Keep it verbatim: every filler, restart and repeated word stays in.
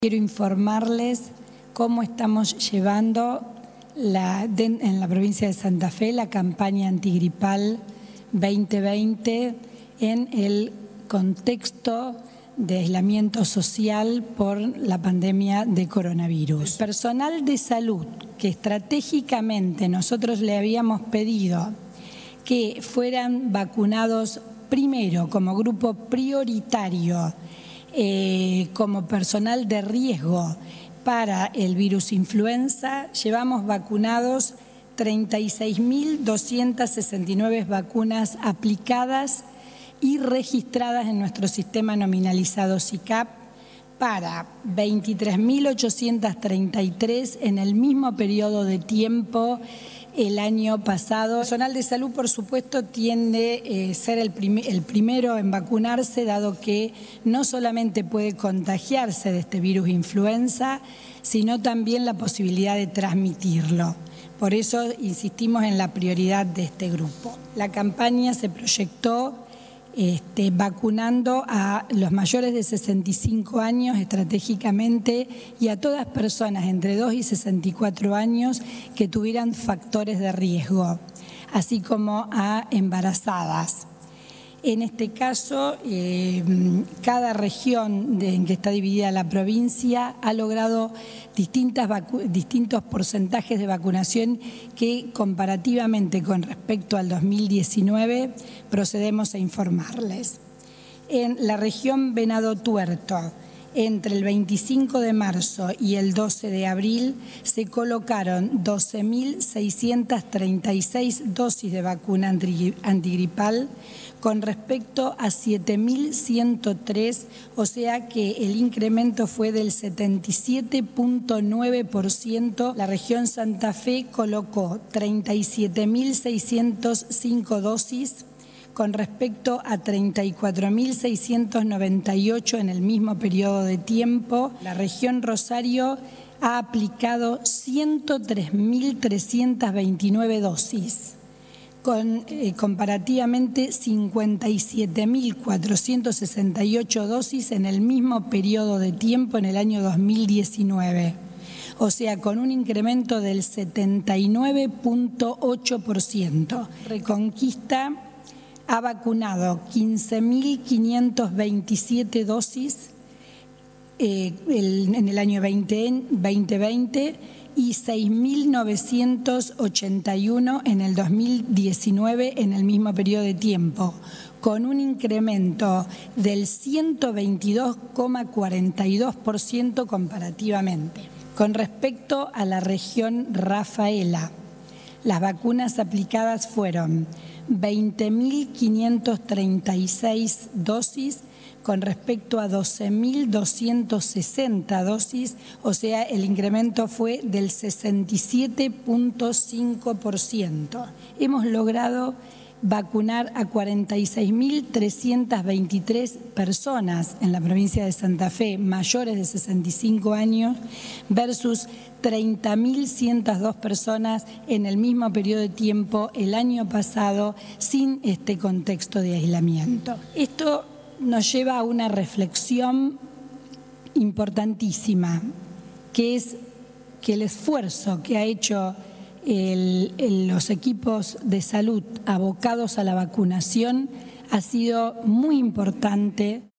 Quiero informarles cómo estamos llevando la, de, en la provincia de Santa Fe la campaña antigripal veinte veinte en el contexto de aislamiento social por la pandemia de coronavirus. El personal de salud que estratégicamente nosotros le habíamos pedido que fueran vacunados primero como grupo prioritario, Eh, como personal de riesgo para el virus influenza, llevamos vacunados treinta y seis mil doscientas sesenta y nueve vacunas aplicadas y registradas en nuestro sistema nominalizado S I C A P para veintitrés mil ochocientas treinta y tres en el mismo periodo de tiempo el año pasado. El personal de salud, por supuesto, tiende a eh, ser el, prim el primero en vacunarse, dado que no solamente puede contagiarse de este virus influenza, sino también la posibilidad de transmitirlo. Por eso insistimos en la prioridad de este grupo. La campaña se proyectó Este, vacunando a los mayores de sesenta y cinco años estratégicamente y a todas personas entre dos y sesenta y cuatro años que tuvieran factores de riesgo, así como a embarazadas. En este caso, eh, cada región de, en que está dividida la provincia ha logrado distintas distintos porcentajes de vacunación que comparativamente con respecto al dos mil diecinueve procedemos a informarles. En la región Venado Tuerto, entre el veinticinco de marzo y el doce de abril se colocaron doce mil seiscientas treinta y seis dosis de vacuna antigripal con respecto a siete mil ciento tres, o sea que el incremento fue del setenta y siete punto nueve por ciento. La región Santa Fe colocó treinta y siete mil seiscientas cinco dosis con respecto a treinta y cuatro mil seiscientas noventa y ocho en el mismo periodo de tiempo. La región Rosario ha aplicado ciento tres mil trescientas veintinueve dosis, con eh, comparativamente cincuenta y siete mil cuatrocientas sesenta y ocho dosis en el mismo periodo de tiempo en el año dos mil diecinueve. O sea, con un incremento del setenta y nueve punto ocho por ciento. Reconquista ha vacunado quince mil quinientas veintisiete dosis eh, el, en el año veinte veinte y seis mil novecientos ochenta y uno en el dos mil diecinueve en el mismo periodo de tiempo, con un incremento del ciento veintidós coma cuarenta y dos por ciento comparativamente. Con respecto a la región Rafaela, las vacunas aplicadas fueron veinte mil quinientas treinta y seis dosis con respecto a doce mil doscientas sesenta dosis, o sea, el incremento fue del sesenta y siete punto cinco por ciento. Hemos logrado vacunar a cuarenta y seis mil trescientas veintitrés personas en la provincia de Santa Fe, mayores de sesenta y cinco años, versus treinta mil ciento dos personas en el mismo periodo de tiempo el año pasado, sin este contexto de aislamiento. Esto nos lleva a una reflexión importantísima, que es que el esfuerzo que ha hecho el, el, los equipos de salud abocados a la vacunación ha sido muy importante.